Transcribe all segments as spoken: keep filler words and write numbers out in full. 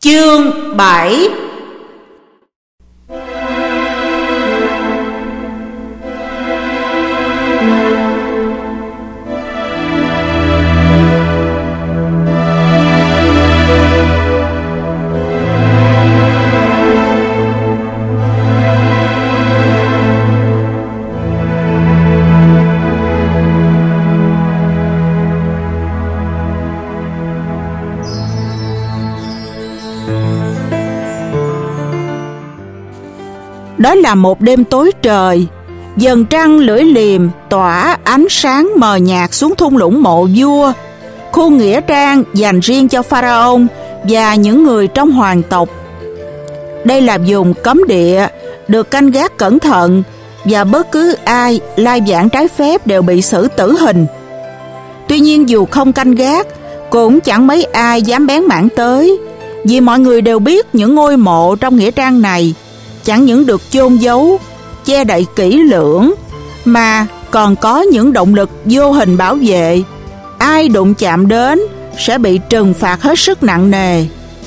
Chương bảy. Đó là một đêm tối trời, dần trăng lưỡi liềm tỏa ánh sáng mờ nhạt xuống thung lũng mộ vua, khu nghĩa trang dành riêng cho Pharaoh và những người trong hoàng tộc. Đây là vùng cấm địa, được canh gác cẩn thận, và bất cứ ai lai vãng trái phép đều bị xử tử hình. Tuy nhiên dù không canh gác, cũng chẳng mấy ai dám bén mảng tới, vì mọi người đều biết những ngôi mộ trong nghĩa trang này chẳng những được chôn giấu, che đậy kỹ lưỡng, mà còn có những động lực vô hình bảo vệ. Ai đụng chạm đến sẽ bị trừng phạt hết sức nặng nề.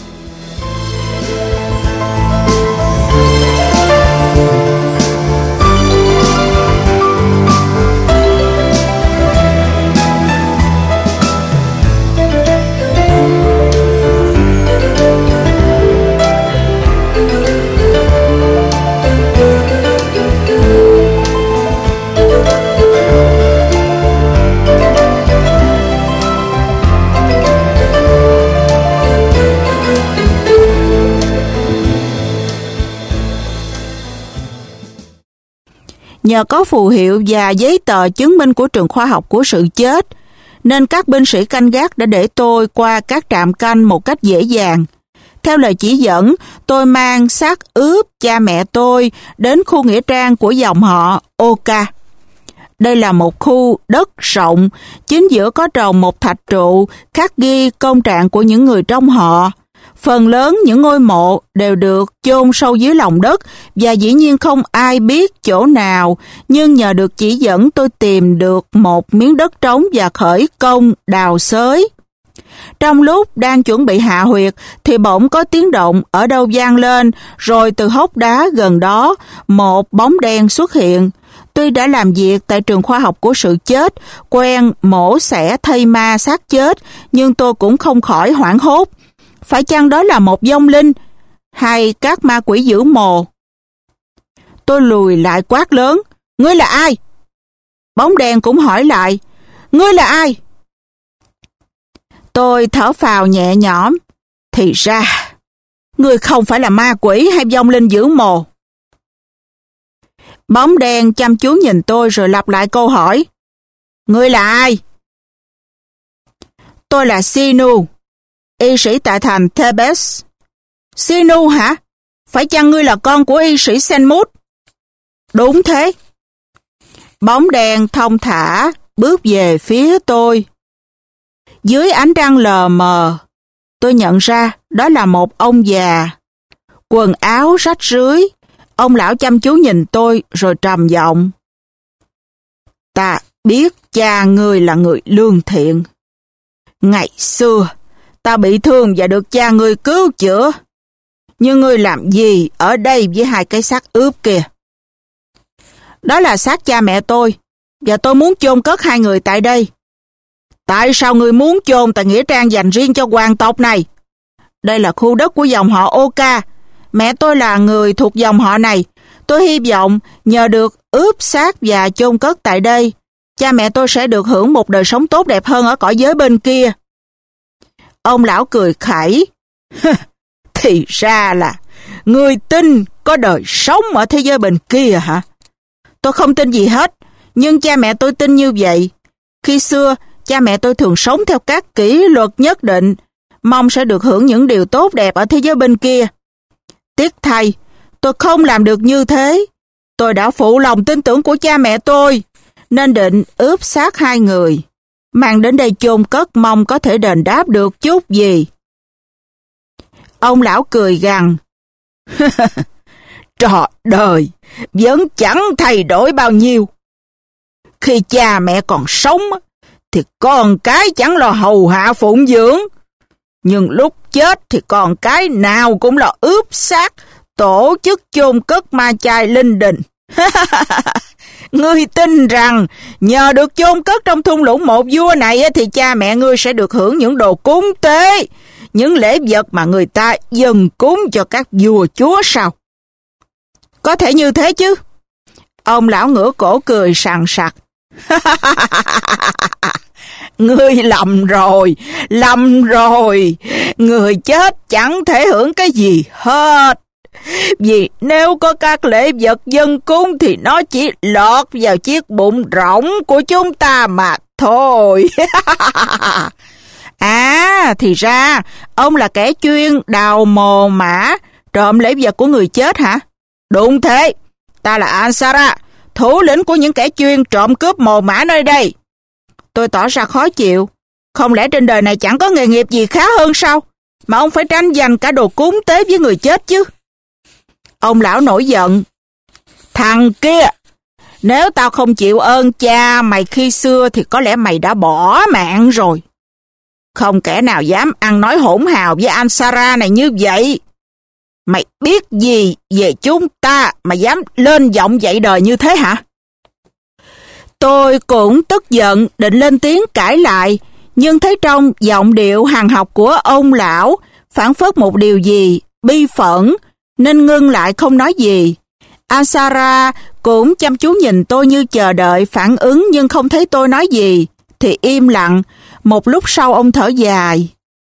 Nhờ có phù hiệu và giấy tờ chứng minh của trường khoa học của sự chết, nên các binh sĩ canh gác đã để tôi qua các trạm canh một cách dễ dàng. Theo lời chỉ dẫn, tôi mang xác ướp cha mẹ tôi đến khu nghĩa trang của dòng họ Oka. Đây là một khu đất rộng, chính giữa có trồng một thạch trụ khắc ghi công trạng của những người trong họ. Phần lớn những ngôi mộ đều được chôn sâu dưới lòng đất và dĩ nhiên không ai biết chỗ nào, nhưng nhờ được chỉ dẫn tôi tìm được một miếng đất trống và khởi công đào xới. Trong lúc đang chuẩn bị hạ huyệt thì bỗng có tiếng động ở đâu vang lên, rồi từ hốc đá gần đó một bóng đen xuất hiện. Tuy đã làm việc tại trường khoa học của sự chết, quen mổ xẻ thây ma xác chết, nhưng tôi cũng không khỏi hoảng hốt. Phải chăng đó là một vong linh hay các ma quỷ giữ mồ? Tôi lùi lại quát lớn: "Ngươi là ai?" Bóng đen cũng hỏi lại: "Ngươi là ai?" Tôi thở phào nhẹ nhõm: "Thì ra, ngươi không phải là ma quỷ hay vong linh giữ mồ." Bóng đen chăm chú nhìn tôi rồi lặp lại câu hỏi: "Ngươi là ai?" "Tôi là Sinu, y sĩ tại thành Thebes." "Sinu hả? Phải chăng ngươi là con của y sĩ Senmut?" "Đúng thế." Bóng đèn thong thả bước về phía tôi. Dưới ánh trăng lờ mờ, tôi nhận ra đó là một ông già, quần áo rách rưới. Ông lão chăm chú nhìn tôi rồi trầm giọng: "Ta biết cha ngươi là người lương thiện. Ngày xưa ta bị thương và được cha ngươi cứu chữa. Nhưng ngươi làm gì ở đây với hai cái xác ướp kìa?" "Đó là xác cha mẹ tôi, và tôi muốn chôn cất hai người tại đây." "Tại sao ngươi muốn chôn tại nghĩa trang dành riêng cho hoàng tộc này? Đây là khu đất của dòng họ Oka. Mẹ tôi là người thuộc dòng họ này. Tôi hy vọng nhờ được ướp xác và chôn cất tại đây, cha mẹ tôi sẽ được hưởng một đời sống tốt đẹp hơn ở cõi giới bên kia." Ông lão cười khẩy: "Thì ra là ngươi tin có đời sống ở thế giới bên kia hả? Tôi không tin gì hết, nhưng cha mẹ tôi tin như vậy. Khi xưa, cha mẹ tôi thường sống theo các kỷ luật nhất định, mong sẽ được hưởng những điều tốt đẹp ở thế giới bên kia. Tiếc thay, tôi không làm được như thế. Tôi đã phụ lòng tin tưởng của cha mẹ tôi, nên định ướp xác hai người, mang đến đây chôn cất, mong có thể đền đáp được chút gì." Ông lão cười gằn: "Trò đời vẫn chẳng thay đổi bao nhiêu. Khi cha mẹ còn sống thì con cái chẳng lo hầu hạ phụng dưỡng, Nhưng lúc chết thì con cái nào cũng là ướp xác, tổ chức chôn cất ma chay linh đình. Ngươi tin rằng nhờ được chôn cất trong thung lũng một vua này thì cha mẹ ngươi sẽ được hưởng những đồ cúng tế, những lễ vật mà người ta dâng cúng cho các vua chúa sao? Có thể như thế chứ? Ông lão ngửa cổ cười sằng sặc. Ngươi lầm rồi, lầm rồi. Người chết chẳng thể hưởng cái gì hết. Vì nếu có các lễ vật dân cúng thì nó chỉ lọt vào chiếc bụng rỗng của chúng ta mà thôi. À, thì ra, ông là kẻ chuyên đào mồ mả, trộm lễ vật của người chết hả? Đúng thế, ta là Ansara, thủ lĩnh của những kẻ chuyên trộm cướp mồ mả nơi đây. Tôi tỏ ra khó chịu. Không lẽ trên đời này chẳng có nghề nghiệp gì khá hơn sao? Mà ông phải tranh giành cả đồ cúng tế với người chết chứ. Ông lão nổi giận. Thằng kia, nếu tao không chịu ơn cha mày khi xưa thì có lẽ mày đã bỏ mạng rồi. Không kẻ nào dám ăn nói hỗn hào với Ansara này như vậy. Mày biết gì về chúng ta mà dám lên giọng dạy đời như thế hả? Tôi cũng tức giận định lên tiếng cãi lại, nhưng thấy trong giọng điệu hằn học của ông lão phảng phất một điều gì bi phẫn, nên ngưng lại không nói gì. Ansara cũng chăm chú nhìn tôi như chờ đợi phản ứng, nhưng không thấy tôi nói gì, thì im lặng. Một lúc sau ông thở dài.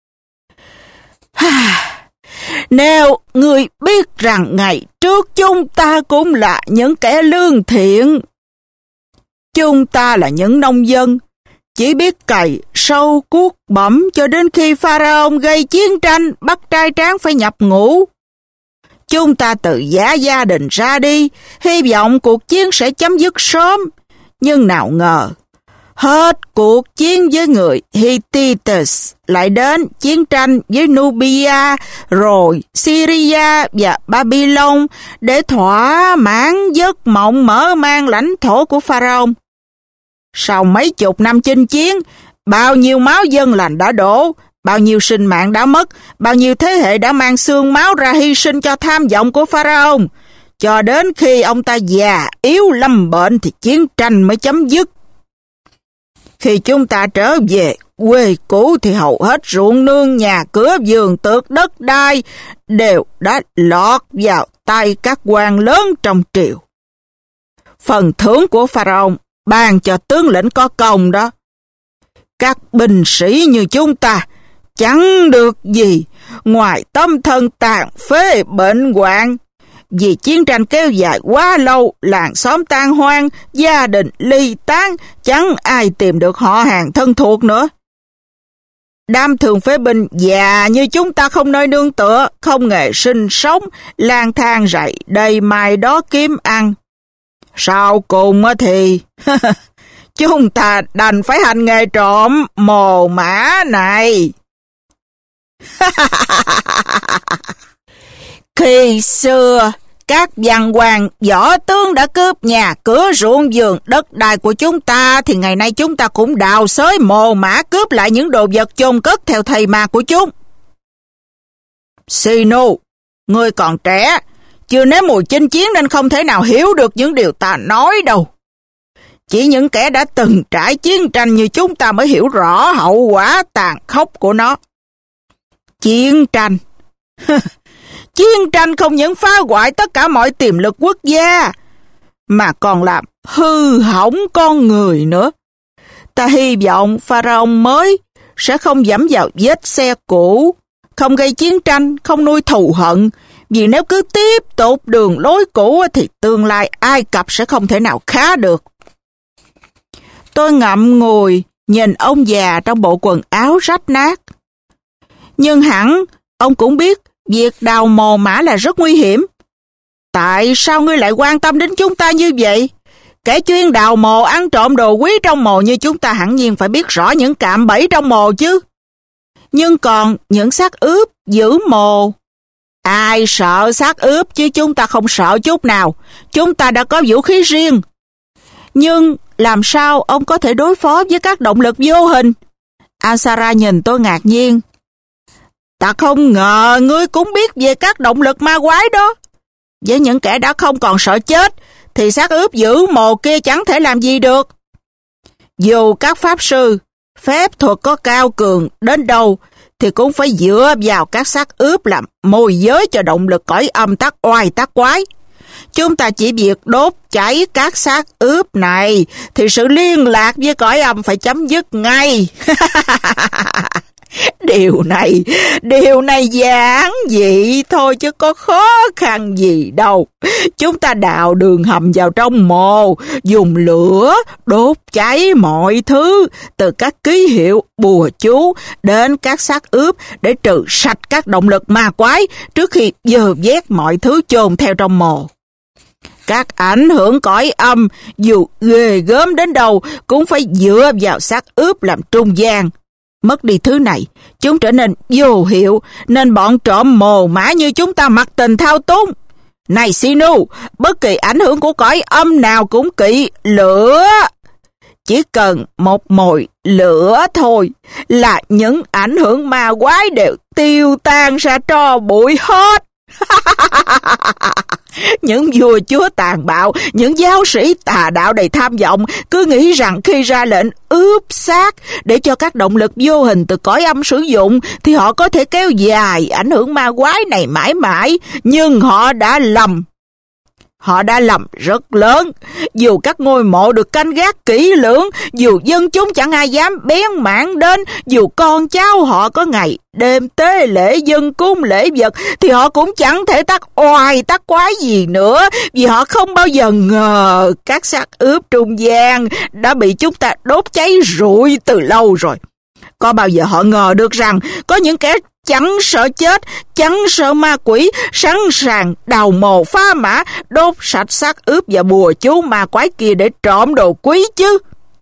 Nếu ngươi biết rằng ngày trước chúng ta cũng là những kẻ lương thiện, chúng ta là những nông dân, chỉ biết cày sâu cuốc bẩm cho đến khi Pharaoh gây chiến tranh bắt trai tráng phải nhập ngũ. Chúng ta tự giá gia đình ra đi, hy vọng cuộc chiến sẽ chấm dứt sớm, nhưng nào ngờ hết cuộc chiến với người Hittites lại đến chiến tranh với Nubia, rồi Syria và Babylon để thỏa mãn giấc mộng mở mang lãnh thổ của Pharaoh. Sau mấy chục năm chinh chiến, bao nhiêu máu dân lành đã đổ, bao nhiêu sinh mạng đã mất, bao nhiêu thế hệ đã mang xương máu ra hy sinh cho tham vọng của Pharaoh. Cho đến khi ông ta già, yếu lâm bệnh thì chiến tranh mới chấm dứt. Khi chúng ta trở về quê cũ thì hầu hết ruộng nương, nhà cửa, vườn tược, đất đai đều đã lọt vào tay các quan lớn trong triều. Phần thưởng của Pharaoh ban cho tướng lĩnh có công đó. Các binh sĩ như chúng ta chẳng được gì ngoài tâm thân tàn phế bệnh hoạn. Vì chiến tranh kéo dài quá lâu, làng xóm tan hoang, gia đình ly tán, chẳng ai tìm được họ hàng thân thuộc nữa. Đám thường phế binh già như chúng ta không nơi nương tựa, không nghề sinh sống, lang thang rậy đầy mai đó kiếm ăn. Sau cùng thì chúng ta đành phải hành nghề trộm mồ mả này. Khi xưa, các văn quan võ tướng đã cướp nhà cửa ruộng vườn đất đai của chúng ta, thì ngày nay chúng ta cũng đào xới mồ mả cướp lại những đồ vật chôn cất theo thầy mà của chúng. Sinu, ngươi còn trẻ, chưa nếm mùi chinh chiến nên không thể nào hiểu được những điều ta nói đâu. Chỉ những kẻ đã từng trải chiến tranh như chúng ta mới hiểu rõ hậu quả tàn khốc của nó. Chiến tranh Chiến tranh không những phá hoại tất cả mọi tiềm lực quốc gia, mà còn làm hư hỏng con người nữa. Ta hy vọng Pharaoh mới sẽ không dẫm vào vết xe cũ, không gây chiến tranh, không nuôi thù hận, vì nếu cứ tiếp tục đường lối cũ thì tương lai Ai Cập sẽ không thể nào khá được. Tôi ngậm ngùi nhìn ông già trong bộ quần áo rách nát. Nhưng hẳn ông cũng biết việc đào mồ mả là rất nguy hiểm. Tại sao ngươi lại quan tâm đến chúng ta như vậy? Kẻ chuyên đào mồ ăn trộm đồ quý trong mồ như chúng ta hẳn nhiên phải biết rõ những cạm bẫy trong mồ chứ. Nhưng còn những xác ướp giữ mồ, ai sợ xác ướp chứ chúng ta không sợ chút nào. Chúng ta đã có vũ khí riêng. Nhưng làm sao ông có thể đối phó với các động lực vô hình? Ansara nhìn tôi ngạc nhiên. Ta không ngờ ngươi cũng biết về các động lực ma quái đó. Với những kẻ đã không còn sợ chết, thì xác ướp giữ mồ kia chẳng thể làm gì được. Dù các pháp sư, phép thuật có cao cường đến đâu, thì cũng phải dựa vào các xác ướp làm môi giới cho động lực cõi âm tác oai tác quái. Chúng ta chỉ việc đốt cháy các xác ướp này, thì sự liên lạc với cõi âm phải chấm dứt ngay. Điều này, điều này giản dị thôi chứ có khó khăn gì đâu. Chúng ta đào đường hầm vào trong mồ, dùng lửa đốt cháy mọi thứ, từ các ký hiệu, bùa chú đến các xác ướp để trừ sạch các động lực ma quái trước khi dơ vét mọi thứ chôn theo trong mồ. Các ảnh hưởng cõi âm dù ghê gớm đến đâu cũng phải dựa vào xác ướp làm trung gian. Mất đi thứ này, chúng trở nên vô hiệu, nên bọn trộm mồ mã như chúng ta mặc tình thao túng. Này Xenu, bất kỳ ảnh hưởng của cõi âm nào cũng kỵ lửa. Chỉ cần một mồi lửa thôi là những ảnh hưởng ma quái đều tiêu tan ra tro bụi hết. Những vua chúa tàn bạo, những giáo sĩ tà đạo đầy tham vọng cứ nghĩ rằng khi ra lệnh ướp xác để cho các động lực vô hình từ cõi âm sử dụng thì họ có thể kéo dài ảnh hưởng ma quái này mãi mãi, nhưng họ đã lầm. Họ đã lầm rất lớn. Dù các ngôi mộ được canh gác kỹ lưỡng, dù dân chúng chẳng ai dám bén mảng đến, dù con cháu họ có ngày đêm tế lễ dân cúng lễ vật, thì họ cũng chẳng thể tác oai tác quái gì nữa, vì họ không bao giờ ngờ các xác ướp trung gian đã bị chúng ta đốt cháy rụi từ lâu rồi. Có bao giờ họ ngờ được rằng có những kẻ chẳng sợ chết, chẳng sợ ma quỷ, sẵn sàng đào mồ phá mã, đốt sạch xác ướp và bùa chú ma quái kia để trộm đồ quý chứ.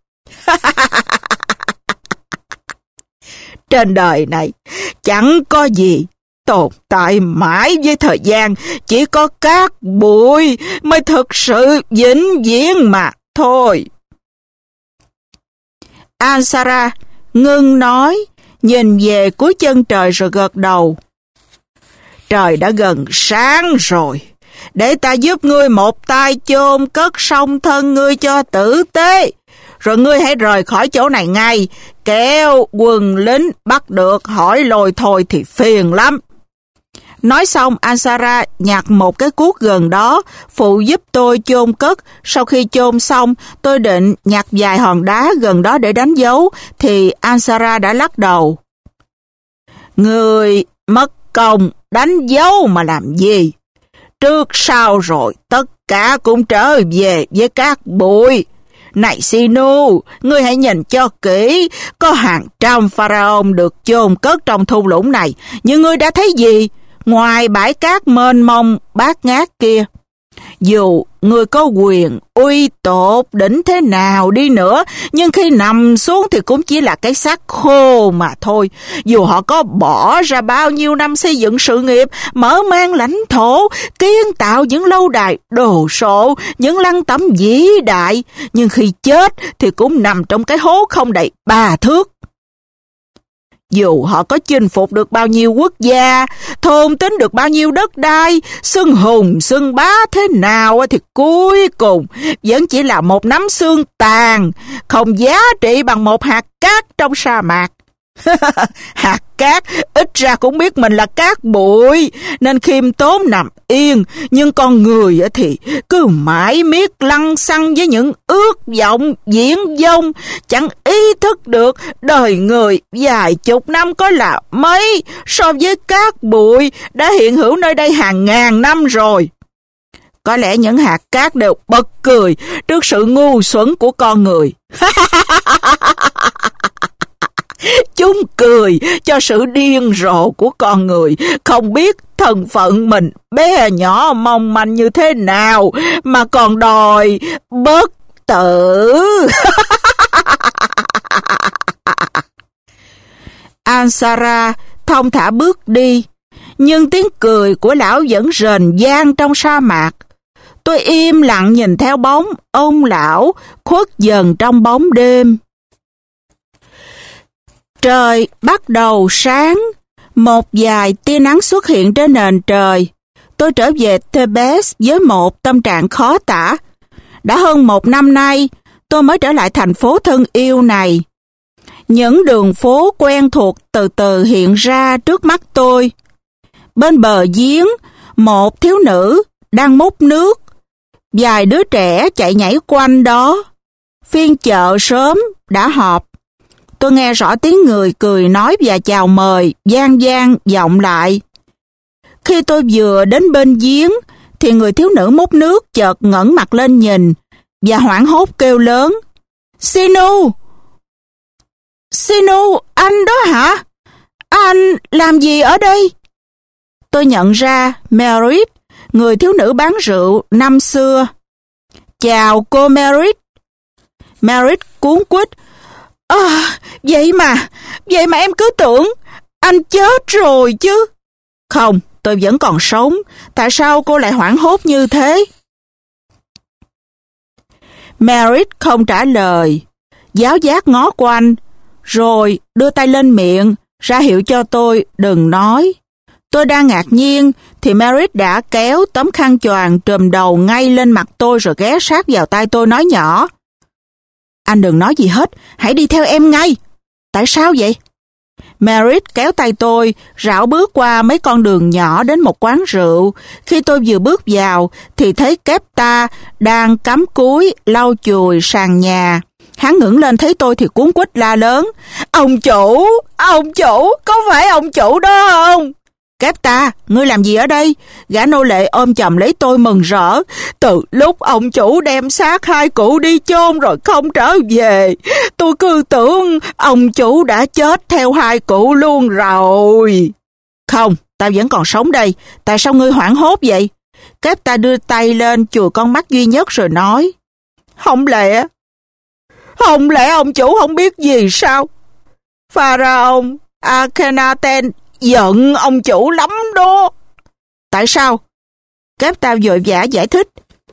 Trên đời này chẳng có gì tồn tại mãi với thời gian, chỉ có cát bụi mới thực sự vĩnh viễn mà thôi. Ansara ngưng nói, nhìn về cuối chân trời rồi gật đầu. Trời đã gần sáng rồi, để ta giúp ngươi một tay chôn cất song thân ngươi cho tử tế, rồi ngươi hãy rời khỏi chỗ này ngay, kéo quân lính bắt được hỏi lôi thôi thì phiền lắm. Nói xong, Ansara nhặt một cái cuốc gần đó, phụ giúp tôi chôn cất. Sau khi chôn xong, tôi định nhặt vài hòn đá gần đó để đánh dấu, thì Ansara đã lắc đầu. Người mất công đánh dấu mà làm gì? Trước sau rồi, tất cả cũng trở về với cát bụi. Này Xenu, ngươi hãy nhìn cho kỹ, có hàng trăm pharaoh được chôn cất trong thung lũng này, nhưng ngươi đã thấy gì? Ngoài bãi cát mênh mông bát ngát kia, dù người có quyền uy tột đỉnh thế nào đi nữa, nhưng khi nằm xuống thì cũng chỉ là cái xác khô mà thôi. Dù họ có bỏ ra bao nhiêu năm xây dựng sự nghiệp, mở mang lãnh thổ, kiến tạo những lâu đài đồ sộ, những lăng tẩm vĩ đại, nhưng khi chết thì cũng nằm trong cái hố không đầy ba thước. Dù họ có chinh phục được bao nhiêu quốc gia, thôn tính được bao nhiêu đất đai, xưng hùng xưng bá thế nào thì cuối cùng vẫn chỉ là một nắm xương tàn, không giá trị bằng một hạt cát trong sa mạc. Hạt cát ít ra cũng biết mình là cát bụi, nên khiêm tốn nằm yên, nhưng con người thì cứ mãi miết lăng xăng với những ước vọng viển vông, chẳng ý thức được đời người vài chục năm có là mấy so với cát bụi đã hiện hữu nơi đây hàng ngàn năm rồi. Có lẽ những hạt cát đều bật cười trước sự ngu xuẩn của con người. Chúng cười cho sự điên rồ của con người, không biết thân phận mình bé nhỏ mong manh như thế nào mà còn đòi bất tử. Ansara thong thả bước đi, nhưng tiếng cười của lão vẫn rền vang trong sa mạc. Tôi im lặng nhìn theo bóng ông lão khuất dần trong bóng đêm. Trời bắt đầu sáng, Một vài tia nắng xuất hiện trên nền trời. Tôi trở về Thebes với một tâm trạng khó tả. Đã hơn một năm nay, tôi mới trở lại thành phố thân yêu này. Những đường phố quen thuộc từ từ hiện ra trước mắt tôi. Bên bờ giếng, một thiếu nữ đang múc nước. Vài đứa trẻ chạy nhảy quanh đó. Phiên chợ sớm đã họp. Tôi nghe rõ tiếng người cười nói và chào mời, vang vang vọng lại. Khi tôi vừa đến bên giếng, thì người thiếu nữ múc nước chợt ngẩng mặt lên nhìn, và hoảng hốt kêu lớn. Sinu! Sinu, anh đó hả? Anh làm gì ở đây? Tôi nhận ra Merit, người thiếu nữ bán rượu năm xưa. Chào cô Merit. Merit cuống quýt. À, vậy mà, vậy mà em cứ tưởng anh chết rồi chứ. Không, tôi vẫn còn sống. Tại sao cô lại hoảng hốt như thế? Merit không trả lời. Giáo giác ngó quanh, rồi đưa tay lên miệng, ra hiệu cho tôi đừng nói. Tôi đang ngạc nhiên, thì Merit đã kéo tấm khăn choàng trùm đầu ngay lên mặt tôi rồi ghé sát vào tai tôi nói nhỏ. Anh đừng nói gì hết, hãy đi theo em ngay. Tại sao vậy? Merit kéo tay tôi, rảo bước qua mấy con đường nhỏ đến một quán rượu. Khi tôi vừa bước vào, thì thấy Kepta đang cắm cúi lau chùi sàn nhà. Hắn ngẩng lên thấy tôi thì cuống quýt la lớn. Ông chủ, ông chủ, có phải ông chủ đó không? Kepta, ngươi làm gì ở đây? Gã nô lệ ôm chầm lấy tôi mừng rỡ. Từ lúc ông chủ đem xác hai cụ đi chôn rồi không trở về, tôi cứ tưởng ông chủ đã chết theo hai cụ luôn rồi. Không, tao vẫn còn sống đây. Tại sao ngươi hoảng hốt vậy? Kepta đưa tay lên chùi con mắt duy nhất rồi nói. Không lẽ, không lẽ ông chủ không biết gì sao? Pharaoh Akhenaten giận ông chủ lắm đó. Tại sao? Kepta vội vã giải thích.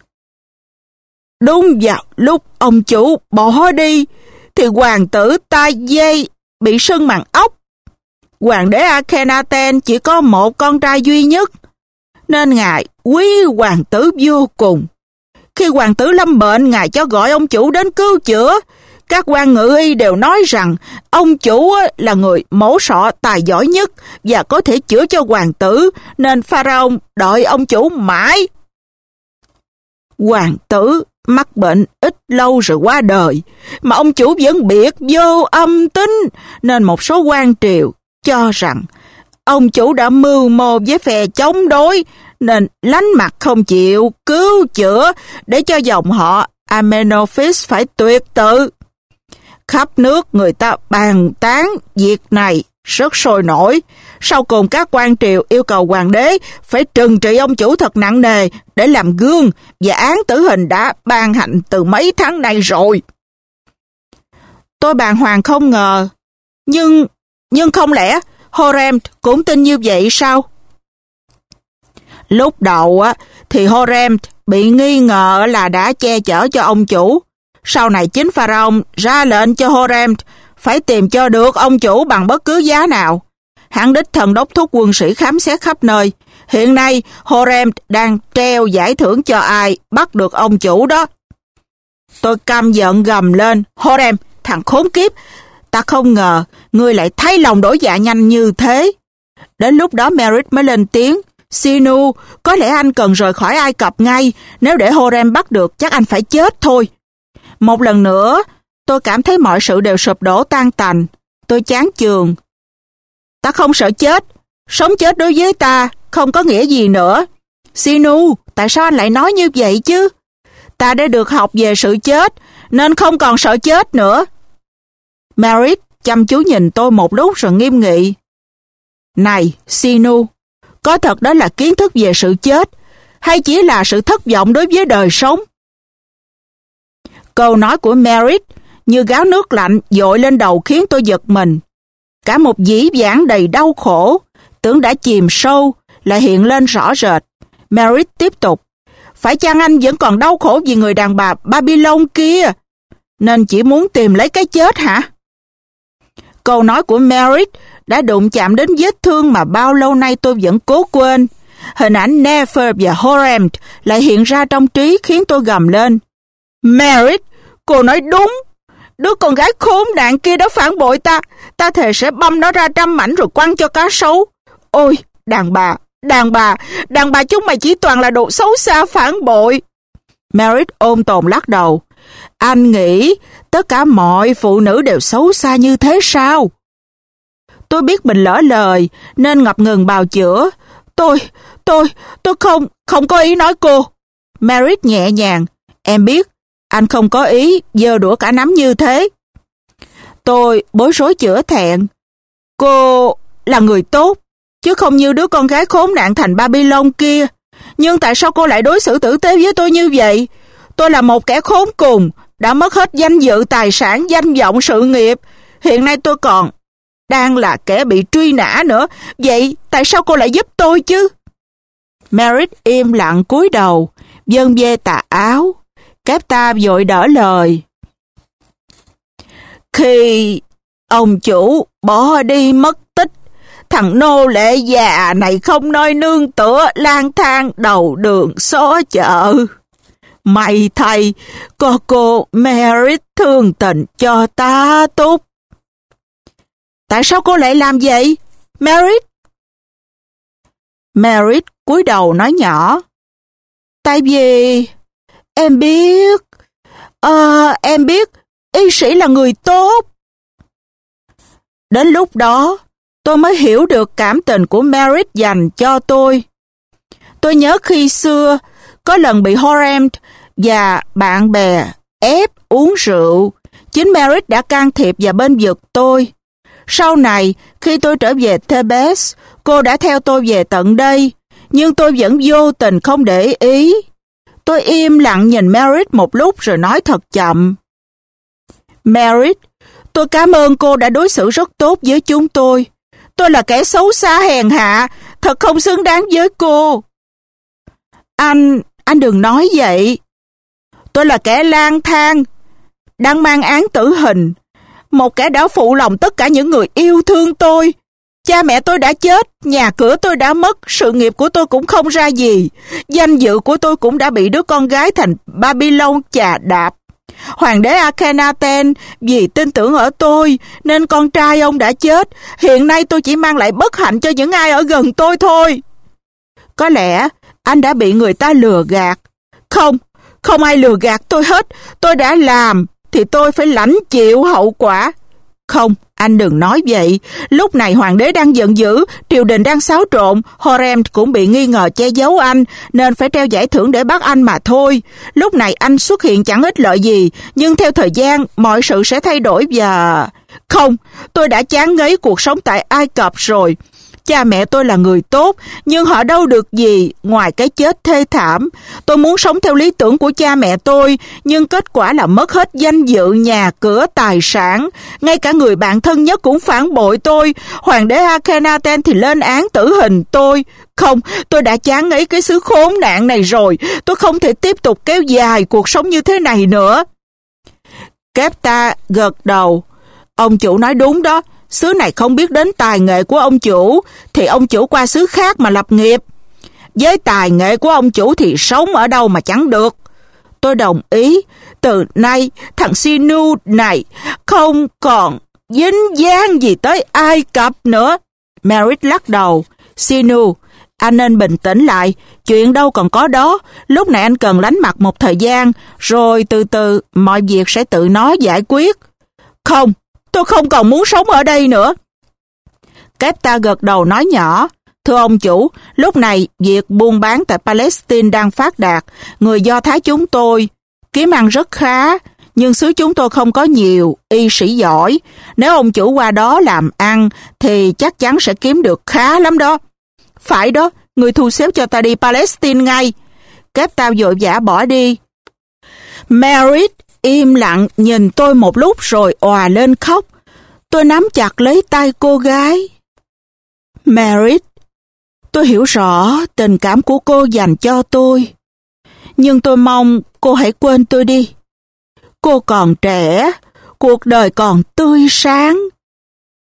Đúng vào lúc ông chủ bỏ đi, thì hoàng tử tai dây bị sưng màng ốc. Hoàng đế Akhenaten chỉ có một con trai duy nhất, nên ngài quý hoàng tử vô cùng. Khi hoàng tử lâm bệnh, ngài cho gọi ông chủ đến cứu chữa. Các quan ngự y đều nói rằng ông chủ là người mổ sọ tài giỏi nhất và có thể chữa cho hoàng tử, nên Pharaoh đợi ông chủ mãi. Hoàng tử mắc bệnh ít lâu rồi qua đời, mà ông chủ vẫn biệt vô âm tính, nên một số quan triều cho rằng ông chủ đã mưu mô với phe chống đối, nên lánh mặt không chịu cứu chữa để cho dòng họ Amenophis phải tuyệt tự. Khắp nước người ta bàn tán việc này rất sôi nổi. Sau cùng các quan triều yêu cầu hoàng đế phải trừng trị ông chủ thật nặng nề để làm gương, và án tử hình đã ban hành từ mấy tháng nay rồi. Tôi bàng hoàng không ngờ. Nhưng, nhưng không lẽ Horem cũng tin như vậy sao? Lúc đầu á thì Horem bị nghi ngờ là đã che chở cho ông chủ. Sau này chính Pharaoh ra lệnh cho Horem phải tìm cho được ông chủ bằng bất cứ giá nào. Hắn đích thân đốc thúc quân sĩ khám xét khắp nơi. Hiện nay Horem đang treo giải thưởng cho ai bắt được ông chủ đó. Tôi căm giận gầm lên. Horem, thằng khốn kiếp, ta không ngờ ngươi lại thay lòng đổi dạ nhanh như thế. Đến lúc đó Merit mới lên tiếng. Sinu, có lẽ anh cần rời khỏi Ai Cập ngay. Nếu để Horem bắt được chắc anh phải chết thôi. Một lần nữa, tôi cảm thấy mọi sự đều sụp đổ tan tành. Tôi chán chường. Ta không sợ chết. Sống chết đối với ta không có nghĩa gì nữa. Sinu, tại sao anh lại nói như vậy chứ? Ta đã được học về sự chết, nên không còn sợ chết nữa. Merit chăm chú nhìn tôi một lúc rồi nghiêm nghị. Này, Sinu, có thật đó là kiến thức về sự chết, hay chỉ là sự thất vọng đối với đời sống? Câu nói của Merit như gáo nước lạnh dội lên đầu khiến tôi giật mình. Cả một dĩ vãng đầy đau khổ, tưởng đã chìm sâu, lại hiện lên rõ rệt. Merit tiếp tục. Phải chăng anh vẫn còn đau khổ vì người đàn bà Babylon kia, nên chỉ muốn tìm lấy cái chết hả? Câu nói của Merit đã đụng chạm đến vết thương mà bao lâu nay tôi vẫn cố quên. Hình ảnh Nefer và Horem lại hiện ra trong trí khiến tôi gầm lên. Merritt, cô nói đúng. Đứa con gái khốn nạn kia đã phản bội ta. Ta thề sẽ băm nó ra trăm mảnh rồi quăng cho cá sấu. Ôi, đàn bà, đàn bà, đàn bà chúng mày chỉ toàn là đồ xấu xa phản bội. Merritt ôm tồn lắc đầu. Anh nghĩ tất cả mọi phụ nữ đều xấu xa như thế sao? Tôi biết mình lỡ lời nên ngập ngừng bào chữa. Tôi, tôi, tôi không, không có ý nói cô. Merritt nhẹ nhàng. Em biết, anh không có ý giơ đũa cả nắm như thế. Tôi bối rối chữa thẹn. Cô là người tốt, chứ không như đứa con gái khốn nạn thành Babylon kia. Nhưng tại sao cô lại đối xử tử tế với tôi như vậy? Tôi là một kẻ khốn cùng, đã mất hết danh dự, tài sản, danh vọng, sự nghiệp. Hiện nay tôi còn đang là kẻ bị truy nã nữa. Vậy tại sao cô lại giúp tôi chứ? Merritt im lặng cúi đầu, vân vê tà áo. Kepta vội đỡ lời. Khi ông chủ bỏ đi mất tích, thằng nô lệ già này không nơi nương tựa, lang thang đầu đường xó chợ. May thay, có cô Merritt thương tình cho ta tốt. Tại sao cô lại làm vậy, Merritt? Merritt cúi đầu nói nhỏ. Tại vì em biết, à, em biết y sĩ là người tốt. Đến lúc đó, tôi mới hiểu được cảm tình của Merritt dành cho tôi. Tôi nhớ khi xưa, có lần bị Horem và bạn bè ép uống rượu, chính Merritt đã can thiệp và bên vực tôi. Sau này, khi tôi trở về Thebes, cô đã theo tôi về tận đây, nhưng tôi vẫn vô tình không để ý. Tôi im lặng nhìn Merritt một lúc rồi nói thật chậm. Merritt, tôi cảm ơn cô đã đối xử rất tốt với chúng tôi. Tôi là kẻ xấu xa hèn hạ, thật không xứng đáng với cô. Anh, anh đừng nói vậy. Tôi là kẻ lang thang, đang mang án tử hình. Một kẻ đã phụ lòng tất cả những người yêu thương tôi. Cha mẹ tôi đã chết, nhà cửa tôi đã mất, sự nghiệp của tôi cũng không ra gì. Danh dự của tôi cũng đã bị đứa con gái thành Babylon chà đạp. Hoàng đế Akhenaten vì tin tưởng ở tôi nên con trai ông đã chết. Hiện nay tôi chỉ mang lại bất hạnh cho những ai ở gần tôi thôi. Có lẽ anh đã bị người ta lừa gạt. Không, không ai lừa gạt tôi hết. Tôi đã làm thì tôi phải lãnh chịu hậu quả. Không, anh đừng nói vậy. Lúc này hoàng đế đang giận dữ, triều đình đang xáo trộn, Horem cũng bị nghi ngờ che giấu anh, nên phải treo giải thưởng để bắt anh mà thôi. Lúc này anh xuất hiện chẳng ích lợi gì, nhưng theo thời gian, mọi sự sẽ thay đổi và... Không, tôi đã chán ngấy cuộc sống tại Ai Cập rồi. Cha mẹ tôi là người tốt, nhưng họ đâu được gì ngoài cái chết thê thảm. Tôi muốn sống theo lý tưởng của cha mẹ tôi, nhưng kết quả là mất hết danh dự, nhà cửa, tài sản. Ngay cả người bạn thân nhất cũng phản bội tôi. Hoàng đế Akhenaten thì lên án tử hình tôi. Không, tôi đã chán ngấy cái xứ khốn nạn này rồi. Tôi không thể tiếp tục kéo dài cuộc sống như thế này nữa. Kepta gật đầu. Ông chủ nói đúng đó. Xứ này không biết đến tài nghệ của ông chủ, thì ông chủ qua xứ khác mà lập nghiệp. Với tài nghệ của ông chủ thì sống ở đâu mà chẳng được. Tôi đồng ý, từ nay thằng Sinu này không còn dính dáng gì tới Ai Cập nữa. Merritt lắc đầu. Sinu, anh nên bình tĩnh lại, chuyện đâu còn có đó. Lúc này anh cần lánh mặt một thời gian, rồi từ từ mọi việc sẽ tự nó giải quyết. Không, tôi không còn muốn sống ở đây nữa. Kepta gật đầu nói nhỏ. Thưa ông chủ, lúc này việc buôn bán tại Palestine đang phát đạt. Người Do Thái chúng tôi kiếm ăn rất khá, nhưng xứ chúng tôi không có nhiều y sĩ giỏi. Nếu ông chủ qua đó làm ăn thì chắc chắn sẽ kiếm được khá lắm đó. Phải đó, người thu xếp cho ta đi Palestine ngay. Kepta vội vã bỏ đi. Merritt im lặng nhìn tôi một lúc rồi òa lên khóc. Tôi nắm chặt lấy tay cô gái. Merritt, tôi hiểu rõ tình cảm của cô dành cho tôi. Nhưng tôi mong cô hãy quên tôi đi. Cô còn trẻ, cuộc đời còn tươi sáng.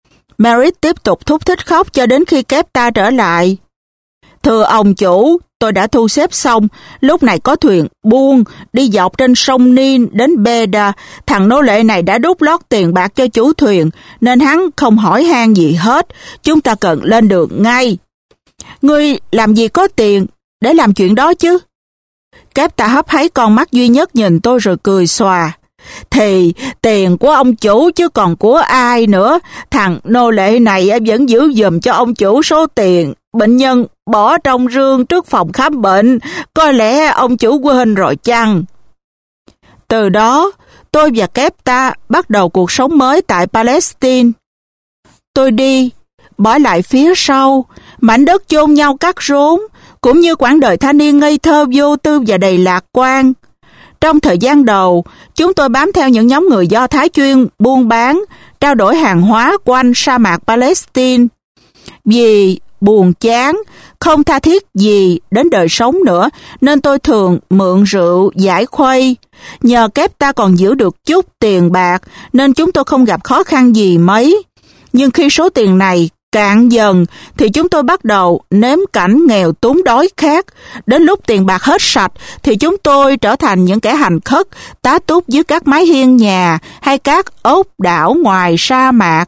Merit tiếp tục thúc thích khóc cho đến khi Kepta trở lại. Thưa ông chủ, tôi đã thu xếp xong, lúc này có thuyền buôn đi dọc trên sông Nin đến Beda. Thằng nô lệ này đã đút lót tiền bạc cho chủ thuyền, nên hắn không hỏi han gì hết. Chúng ta cần lên đường ngay. Ngươi làm gì có tiền để làm chuyện đó chứ? Kepta hấp háy con mắt duy nhất nhìn tôi rồi cười xòa. Thì tiền của ông chủ chứ còn của ai nữa. Thằng nô lệ này vẫn giữ giùm cho ông chủ số tiền bệnh nhân bỏ trong rương trước phòng khám bệnh. Có lẽ ông chủ quên rồi chăng? Từ đó, tôi và Kepta bắt đầu cuộc sống mới tại Palestine. Tôi đi, bỏ lại phía sau mảnh đất chôn nhau cắt rốn, cũng như quãng đời thanh niên ngây thơ vô tư và đầy lạc quan. Trong thời gian đầu, chúng tôi bám theo những nhóm người Do Thái chuyên buôn bán, trao đổi hàng hóa quanh sa mạc Palestine. Vì buồn chán, không tha thiết gì đến đời sống nữa, nên tôi thường mượn rượu giải khuây. Nhờ Kepta còn giữ được chút tiền bạc, nên chúng tôi không gặp khó khăn gì mấy. Nhưng khi số tiền này cạn dần, thì chúng tôi bắt đầu nếm cảnh nghèo túng đói khát. Đến lúc tiền bạc hết sạch, thì chúng tôi trở thành những kẻ hành khất, tá túc dưới các mái hiên nhà hay các ốc đảo ngoài sa mạc.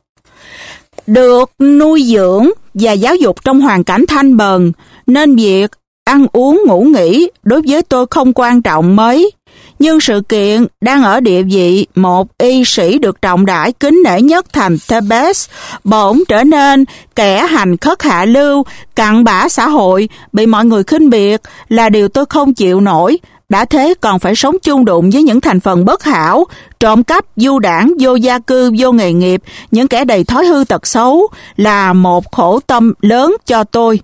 Được nuôi dưỡng và giáo dục trong hoàn cảnh thanh bần, nên việc ăn uống ngủ nghỉ đối với tôi không quan trọng mấy. Nhưng sự kiện đang ở địa vị một y sĩ được trọng đãi kính nể nhất thành Thebes bỗng trở nên kẻ hành khất hạ lưu, cặn bã xã hội, bị mọi người khinh biệt là điều tôi không chịu nổi. Đã thế còn phải sống chung đụng với những thành phần bất hảo, trộm cắp, du đảng, vô gia cư, vô nghề nghiệp, những kẻ đầy thói hư tật xấu là một khổ tâm lớn cho tôi.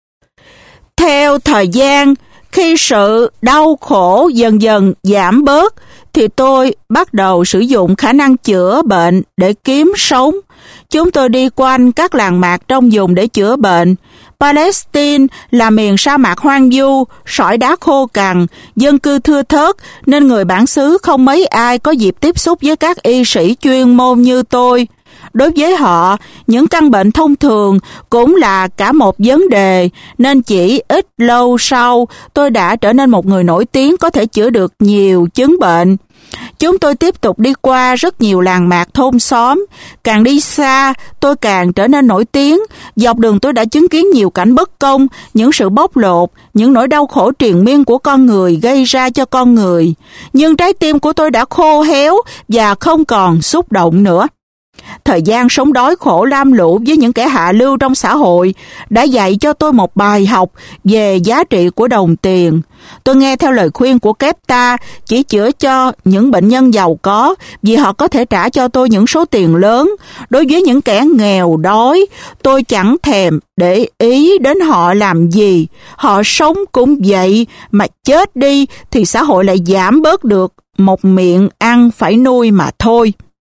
Theo thời gian, khi sự đau khổ dần dần giảm bớt, thì tôi bắt đầu sử dụng khả năng chữa bệnh để kiếm sống. Chúng tôi đi quanh các làng mạc trong vùng để chữa bệnh. Palestine là miền sa mạc hoang vu, sỏi đá khô cằn, dân cư thưa thớt, nên người bản xứ không mấy ai có dịp tiếp xúc với các y sĩ chuyên môn như tôi. Đối với họ, những căn bệnh thông thường cũng là cả một vấn đề, nên chỉ ít lâu sau, tôi đã trở nên một người nổi tiếng có thể chữa được nhiều chứng bệnh. Chúng tôi tiếp tục đi qua rất nhiều làng mạc thôn xóm. Càng đi xa, tôi càng trở nên nổi tiếng. Dọc đường tôi đã chứng kiến nhiều cảnh bất công, những sự bóc lột, những nỗi đau khổ triền miên của con người gây ra cho con người. Nhưng trái tim của tôi đã khô héo và không còn xúc động nữa. Thời gian sống đói khổ lam lũ với những kẻ hạ lưu trong xã hội đã dạy cho tôi một bài học về giá trị của đồng tiền. Tôi nghe theo lời khuyên của Kepta, chỉ chữa cho những bệnh nhân giàu có vì họ có thể trả cho tôi những số tiền lớn. Đối với những kẻ nghèo đói, tôi chẳng thèm để ý đến họ làm gì. Họ sống cũng vậy, mà chết đi thì xã hội lại giảm bớt được một miệng ăn phải nuôi mà thôi.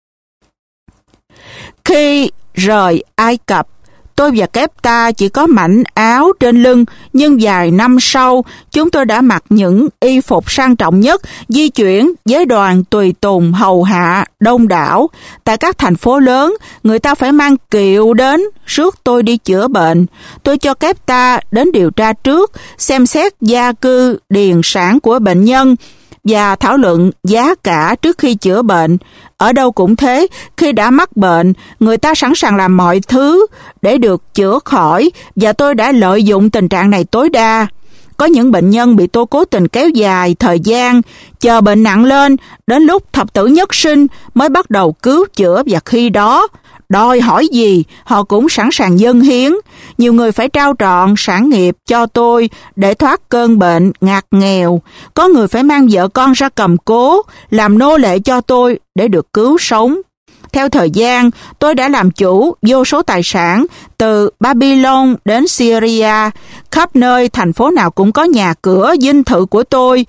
Khi rời Ai Cập, tôi và Kepta chỉ có mảnh áo trên lưng, nhưng vài năm sau, chúng tôi đã mặc những y phục sang trọng nhất, di chuyển với đoàn tùy tùng hầu hạ đông đảo. Tại các thành phố lớn, người ta phải mang kiệu đến rước tôi đi chữa bệnh. Tôi cho Kepta đến điều tra trước, xem xét gia cư, điền sản của bệnh nhân và thảo luận giá cả trước khi chữa bệnh. Ở đâu cũng thế, khi đã mắc bệnh, người ta sẵn sàng làm mọi thứ để được chữa khỏi, và tôi đã lợi dụng tình trạng này tối đa. Có những bệnh nhân bị tôi cố tình kéo dài thời gian, chờ bệnh nặng lên, đến lúc thập tử nhất sinh mới bắt đầu cứu chữa, và khi đó, đòi hỏi gì, họ cũng sẵn sàng dâng hiến. Nhiều người phải trao trọn sản nghiệp cho tôi để thoát cơn bệnh ngặt nghèo. Có người phải mang vợ con ra cầm cố, làm nô lệ cho tôi để được cứu sống. Theo thời gian, tôi đã làm chủ vô số tài sản, từ Babylon đến Syria. Khắp nơi, thành phố nào cũng có nhà cửa dinh thự của tôi.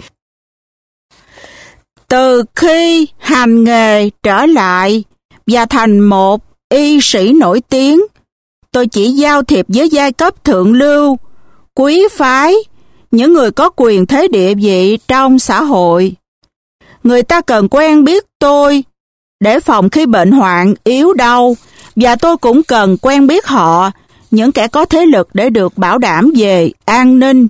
Từ khi hành nghề trở lại và thành một y sĩ nổi tiếng, tôi chỉ giao thiệp với giai cấp thượng lưu, quý phái, những người có quyền thế địa vị trong xã hội. Người ta cần quen biết tôi để phòng khi bệnh hoạn yếu đau, và tôi cũng cần quen biết họ, những kẻ có thế lực để được bảo đảm về an ninh.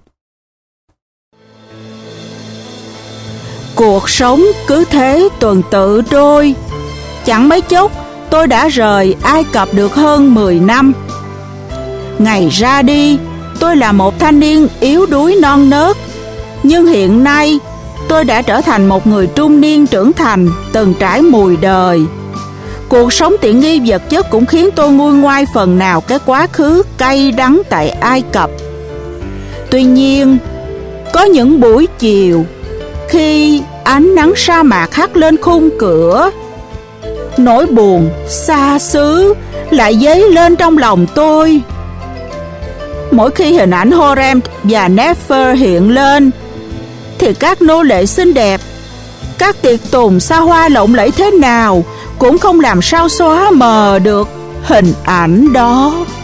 Cuộc sống cứ thế tuần tự trôi. Chẳng mấy chốc, tôi đã rời Ai Cập được hơn mười năm. Ngày ra đi, tôi là một thanh niên yếu đuối non nớt, nhưng hiện nay tôi đã trở thành một người trung niên trưởng thành, từng trải mùi đời. Cuộc sống tiện nghi vật chất cũng khiến tôi nguôi ngoai phần nào cái quá khứ cay đắng tại Ai Cập. Tuy nhiên, có những buổi chiều, khi ánh nắng sa mạc hắt lên khung cửa, nỗi buồn xa xứ lại dấy lên trong lòng tôi. Mỗi khi hình ảnh Horem và Nefer hiện lên, thì các nô lệ xinh đẹp, các tiệc tùng xa hoa lộng lẫy thế nào cũng không làm sao xóa mờ được hình ảnh đó.